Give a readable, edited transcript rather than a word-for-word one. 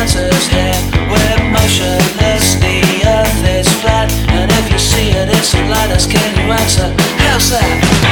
answer's here. We're motionless, the earth is flat, and if you see it, it's a light us. Can you answer? How's that?